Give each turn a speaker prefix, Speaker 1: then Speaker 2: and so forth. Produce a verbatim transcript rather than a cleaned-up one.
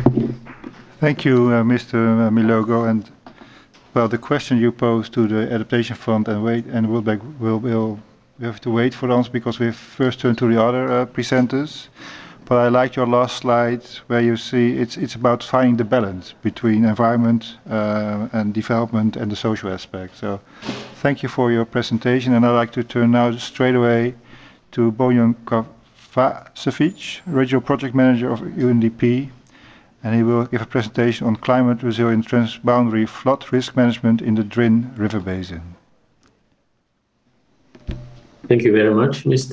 Speaker 1: Thank you, uh, Mister Milogo. And well, the question you posed to the Adaptation Fund and wait and will back will will we have to wait for answer because we first turn to the other uh, presenters. But I like your last slide where you see it's it's about finding the balance between environment uh, and development and the social aspect. So thank you for your presentation, and I'd like to turn now straight away to Bojan Kovacevic, Regional Project Manager of U N D P, and he will give a presentation on climate resilient transboundary flood risk management in the Drin River Basin.
Speaker 2: Thank you very much, Mister